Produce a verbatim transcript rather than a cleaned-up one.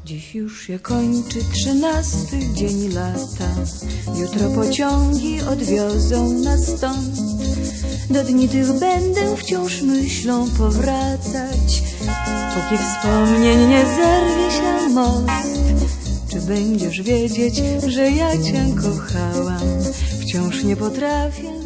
Dziś już się kończy trzynasty dzień lata. Jutro pociągi odwiozą nas stąd. Do dni tych będę wciąż myślą powracać, póki wspomnień nie zerwie się most. Czy będziesz wiedzieć, że ja cię kochałam? Wciąż nie potrafię